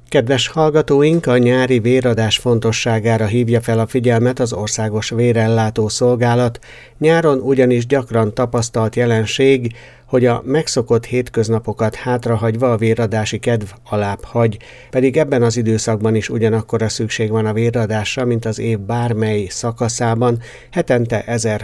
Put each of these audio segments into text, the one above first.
Kedves hallgatóink, a nyári véradás fontosságára hívja fel a figyelmet az Országos Vérellátó Szolgálat. Nyáron ugyanis gyakran tapasztalt jelenség, hogy a megszokott hétköznapokat hátrahagyva a véradási kedv alább hagy, pedig ebben az időszakban is ugyanakkora szükség van a véradásra, mint az év bármely szakaszában, hetente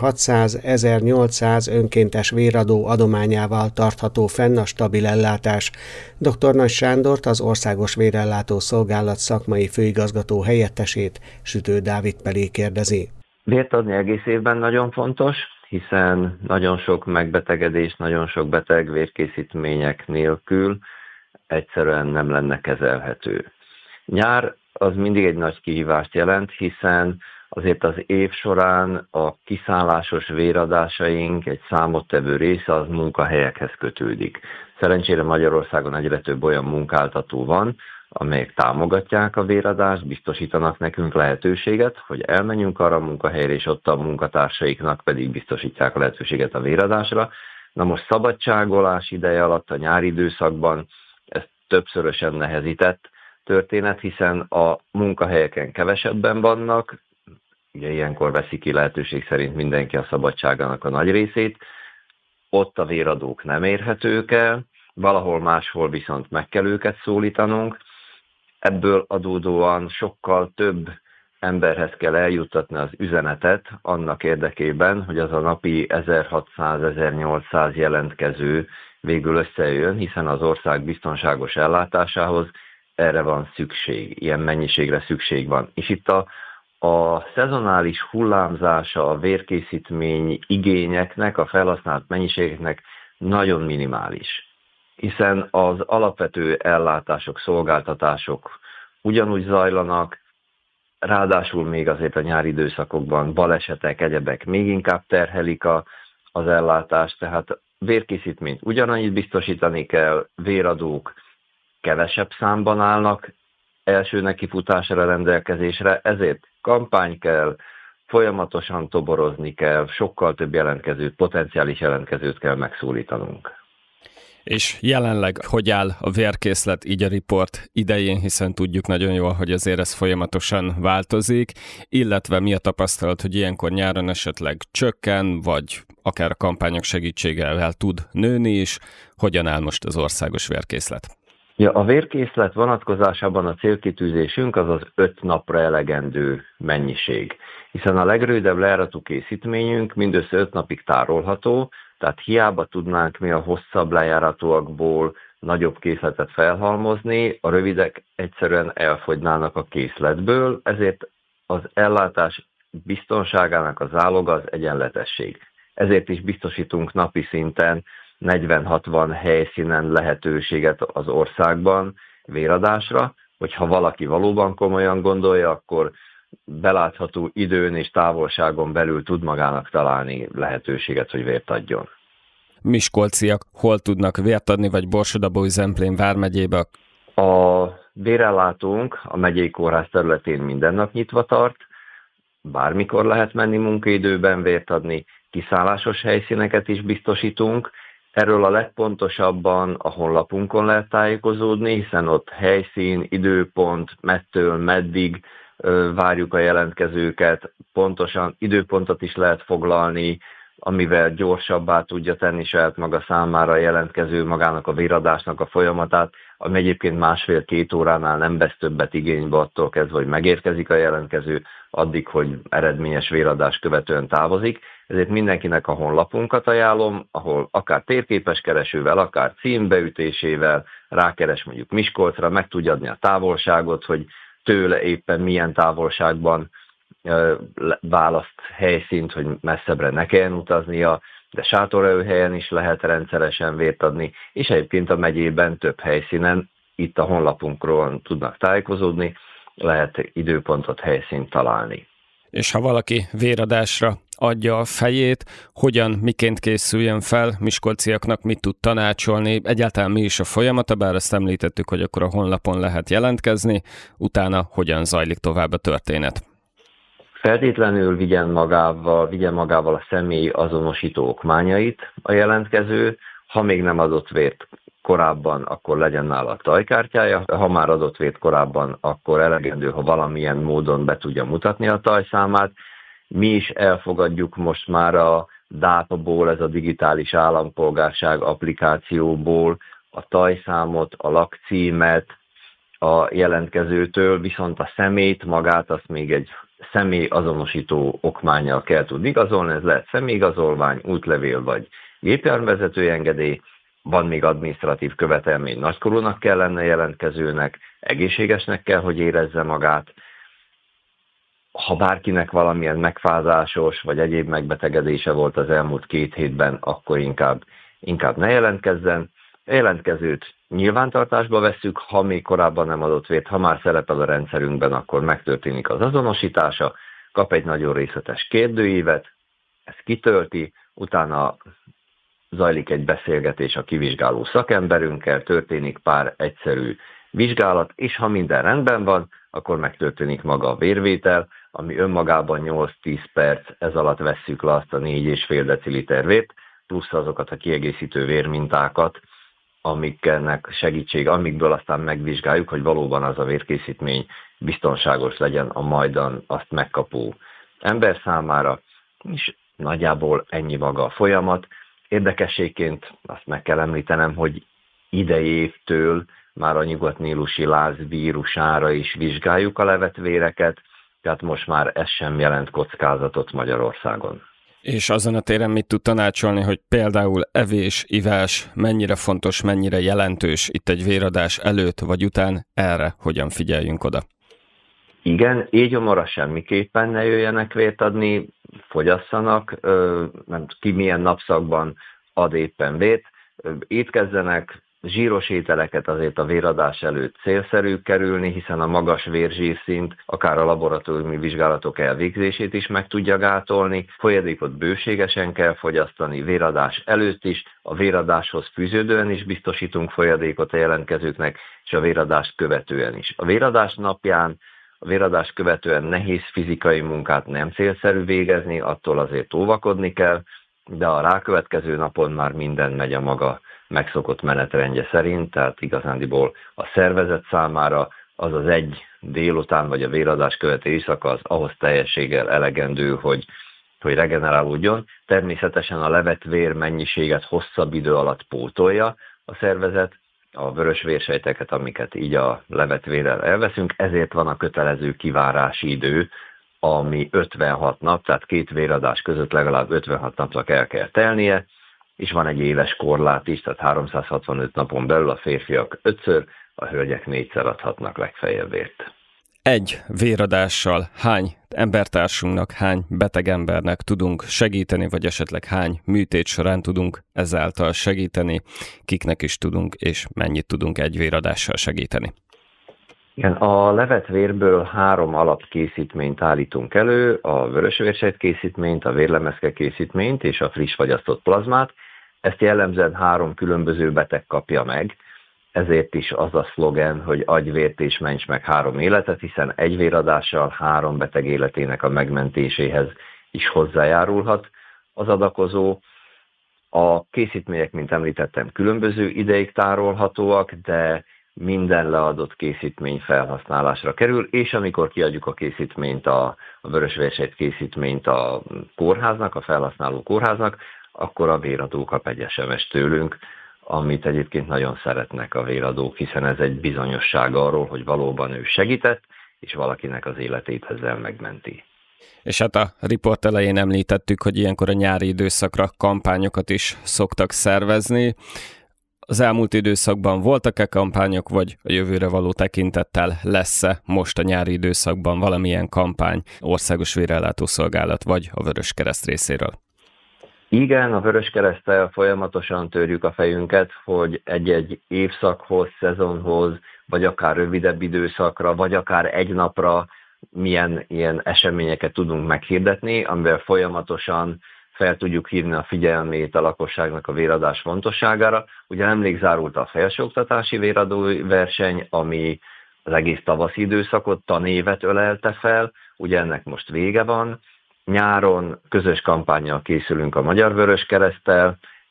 1600-1800 önkéntes véradó adományával tartható fenn a stabil ellátás. Dr. Nagy Sándort, az Országos Vérellátó Szolgálat szakmai főigazgató helyettesét, Sütő Dávid Pelé kérdezi. Vért adni egész évben nagyon fontos, hiszen nagyon sok megbetegedés, nagyon sok beteg vérkészítmények nélkül egyszerűen nem lenne kezelhető. Nyár az mindig egy nagy kihívást jelent, hiszen azért az év során a kiszállásos véradásaink egy számottevő része az munkahelyekhez kötődik. Szerencsére Magyarországon egyre több olyan munkáltató van, amelyek támogatják a véradást, biztosítanak nekünk lehetőséget, hogy elmenjünk arra a munkahelyre, és ott a munkatársaiknak pedig biztosítják a lehetőséget a véradásra. Na most szabadságolás ideje alatt a nyári időszakban ez többszörösen nehezített történet, hiszen a munkahelyeken kevesebben vannak, ugye ilyenkor veszi ki lehetőség szerint mindenki a szabadságának a nagy részét, ott a véradók nem érhetők el, valahol máshol viszont meg kell őket szólítanunk. Ebből adódóan sokkal több emberhez kell eljuttatni az üzenetet annak érdekében, hogy az a napi 1600-1800 jelentkező végül összejön, hiszen az ország biztonságos ellátásához erre van szükség, ilyen mennyiségre szükség van. És itt a szezonális hullámzása a vérkészítmény igényeknek, a felhasznált mennyiségeknek nagyon minimális, hiszen az alapvető ellátások, szolgáltatások ugyanúgy zajlanak, ráadásul még azért a nyári időszakokban balesetek, egyebek még inkább terhelik az ellátást, tehát vérkészítményt ugyanannyit biztosítani kell, véradók kevesebb számban állnak első nekifutásra rendelkezésre, ezért kampány kell, folyamatosan toborozni kell, sokkal több jelentkezőt, potenciális jelentkezőt kell megszólítanunk. És jelenleg hogy áll a vérkészlet így a riport idején, hiszen tudjuk nagyon jól, hogy azért ez folyamatosan változik, illetve mi a tapasztalat, hogy ilyenkor nyáron esetleg csökken, vagy akár a kampányok segítségével tud nőni is, hogyan áll most az országos vérkészlet? Ja, a vérkészlet vonatkozásában a célkitűzésünk az 5 napra elegendő mennyiség, hiszen a legrövidebb lejáratú készítményünk mindössze 5 napig tárolható, tehát hiába tudnánk mi a hosszabb lejáratúakból nagyobb készletet felhalmozni, a rövidek egyszerűen elfogynának a készletből, ezért az ellátás biztonságának a záloga az egyenletesség. Ezért is biztosítunk napi szinten 40-60 helyszínen lehetőséget az országban véradásra, hogyha valaki valóban komolyan gondolja, akkor belátható időn és távolságon belül tud magának találni lehetőséget, hogy vért adjon. Miskolciak hol tudnak vért adni, vagy Borsod-Abaúj-Zemplén vármegyébe? A vérellátónk a megyei kórház területén minden nap nyitva tart, bármikor lehet menni munkaidőben vért adni, kiszállásos helyszíneket is biztosítunk. Erről a legpontosabban a honlapunkon lehet tájékozódni, hiszen ott helyszín, időpont, mettől meddig várjuk a jelentkezőket, pontosan időpontot is lehet foglalni, amivel gyorsabbá tudja tenni saját maga számára a jelentkező magának a véradásnak a folyamatát, ami egyébként 1,5-2 óránál nem vesz többet igénybe attól kezdve, hogy megérkezik a jelentkező, addig, hogy eredményes véradás követően távozik. Ezért mindenkinek a honlapunkat ajánlom, ahol akár térképes keresővel, akár címbeütésével rákeres mondjuk Miskolcra, meg tudja adni a távolságot, hogy tőle éppen milyen távolságban választ helyszínt, hogy messzebbre ne kelljen utaznia, de sátorelőhelyen is lehet rendszeresen vért adni, és egyébként a megyében több helyszínen, itt a honlapunkról tudnak tájékozódni, lehet időpontot, helyszínt találni. És ha valaki véradásra adja a fejét, hogyan, miként készüljön fel, miskolciaknak mit tud tanácsolni, egyáltalán mi is a folyamata, bár azt említettük, hogy akkor a honlapon lehet jelentkezni, utána hogyan zajlik tovább a történet? Feltétlenül vigyen magával a személyi azonosító okmányait a jelentkező, ha még nem adott vért, korábban, akkor legyen nála a tajkártyája. Ha már adott vért korábban, akkor elegendő, ha valamilyen módon be tudja mutatni a tajszámát. Mi is elfogadjuk most már a DAP-ból, ez a digitális állampolgárság applikációból a tajszámot, a lakcímet a jelentkezőtől, viszont a személyt magát azt még egy személyazonosító okmánnyal kell tudni igazolni, ez lehet személyigazolvány, útlevél vagy gépjárművezetői engedély, van még adminisztratív követelmény, nagykorúnak kell lenne jelentkezőnek, egészségesnek kell, hogy érezze magát. Ha bárkinek valamilyen megfázásos vagy egyéb megbetegedése volt az elmúlt 2 hétben, akkor inkább ne jelentkezzen. A jelentkezőt nyilvántartásba vesszük, ha még korábban nem adott vért, ha már szerepel a rendszerünkben, akkor megtörténik az azonosítása, kap egy nagyon részletes kérdőívet, ezt kitölti, utána zajlik egy beszélgetés a kivizsgáló szakemberünkkel, történik pár egyszerű vizsgálat, és ha minden rendben van, akkor megtörténik maga a vérvétel, ami önmagában 8-10 perc, ez alatt vesszük le azt a 4,5 deciliter vért, plusz azokat a kiegészítő vérmintákat, amiknek amikből aztán megvizsgáljuk, hogy valóban az a vérkészítmény biztonságos legyen a majdan azt megkapó ember számára, és nagyjából ennyi maga a folyamat. Érdekességként azt meg kell említenem, hogy idei évtől már a nyugatnílusi láz vírusára is vizsgáljuk a levett véreket, tehát most már ez sem jelent kockázatot Magyarországon. És azon a téren mit tud tanácsolni, hogy például evés, ivás mennyire fontos, mennyire jelentős itt egy véradás előtt vagy után, erre hogyan figyeljünk oda? Igen, éjgyomorra semmiképpen ne jöjjenek vért adni, fogyasszanak, nem ki milyen napszakban ad éppen vért, étkezzenek, zsíros ételeket azért a véradás előtt célszerű kerülni, hiszen a magas vérzsírszint akár a laboratóriumi vizsgálatok elvégzését is meg tudja gátolni. Folyadékot bőségesen kell fogyasztani, véradás előtt is, a véradáshoz fűződően is biztosítunk folyadékot a jelentkezőknek, és a véradást követően is. A véradás napján, a véradást követően nehéz fizikai munkát nem célszerű végezni, attól azért óvakodni kell, de a rákövetkező napon már minden megy a maga megszokott menetrendje szerint, tehát igazándiból a szervezet számára az az egy délután vagy a véradás követő éjszaka az ahhoz teljességgel elegendő, hogy regenerálódjon. Természetesen a levett vér mennyiséget hosszabb idő alatt pótolja a szervezet, a vörös vérsejteket, amiket így a levett vérrel elveszünk, ezért van a kötelező kivárási idő, ami 56 nap, tehát 2 véradás között legalább 56 napnak el kell telnie, és van egy éves korlát is, tehát 365 napon belül a férfiak 5-ször, a hölgyek 4-szer adhatnak legfeljebb vért. Egy véradással hány embertársunknak, hány beteg embernek tudunk segíteni, vagy esetleg hány műtét során tudunk ezáltal segíteni, kiknek is tudunk, és mennyit tudunk egy véradással segíteni? Igen, a levett vérből 3 alapkészítményt állítunk elő, a vörösvérsejt készítményt, a vérlemezke készítményt és a friss fagyasztott plazmát. Ezt jellemzően 3 különböző beteg kapja meg, ezért is az a szlogen, hogy adj vért és ments meg 3 életet, hiszen egy véradással 3 beteg életének a megmentéséhez is hozzájárulhat az adakozó. A készítmények, mint említettem, különböző ideig tárolhatóak, de minden leadott készítmény felhasználásra kerül, és amikor kiadjuk a készítményt, a vörösvérsejt készítményt a kórháznak, a felhasználó kórháznak, akkor a véradó kap egy SMS tőlünk, amit egyébként nagyon szeretnek a véradók, hiszen ez egy bizonyosság arról, hogy valóban ő segített, és valakinek az életét ezzel megmenti. És hát a riport elején említettük, hogy ilyenkor a nyári időszakra kampányokat is szoktak szervezni. Az elmúlt időszakban voltak-e kampányok, vagy a jövőre való tekintettel lesz-e most a nyári időszakban valamilyen kampány Országos Vérellátószolgálat vagy a Vöröskereszt részéről? Igen, a Vöröskereszttel folyamatosan törjük a fejünket, hogy egy-egy évszakhoz, szezonhoz, vagy akár rövidebb időszakra, vagy akár egy napra milyen ilyen eseményeket tudunk meghirdetni, amivel folyamatosan fel tudjuk hívni a figyelmét a lakosságnak a véradás fontosságára. Ugye nemrég zárult a felsőoktatási véradóverseny, ami az egész tavaszi időszakot, tanévet ölelte fel, ugye ennek most vége van. Nyáron közös kampánnyal készülünk a Magyar Vöröskereszttel,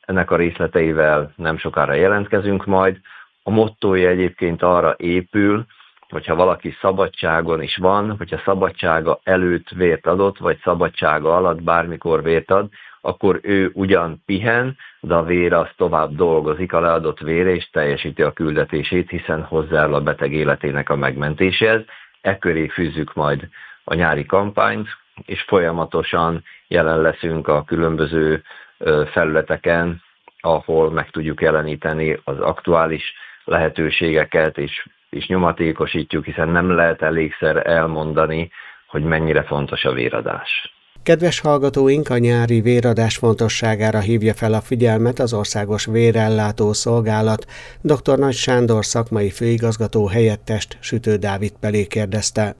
ennek a részleteivel nem sokára jelentkezünk majd. A mottója egyébként arra épül, hogyha valaki szabadságon is van, hogyha szabadsága előtt vért adott, vagy szabadsága alatt bármikor vért ad, akkor ő ugyan pihen, de a vér az tovább dolgozik, a leadott vére, és teljesíti a küldetését, hiszen hozzájárul a beteg életének a megmentéséhez. Ekköré fűzzük majd a nyári kampányt, és folyamatosan jelen leszünk a különböző felületeken, ahol meg tudjuk jeleníteni az aktuális lehetőségeket, és nyomatékosítjuk, hiszen nem lehet elégszer elmondani, hogy mennyire fontos a véradás. Kedves hallgatóink, a nyári véradás fontosságára hívja fel a figyelmet az Országos Vérellátó Szolgálat. Dr. Nagy Sándor szakmai főigazgató helyettest Sütő Dávid Pelé kérdezte.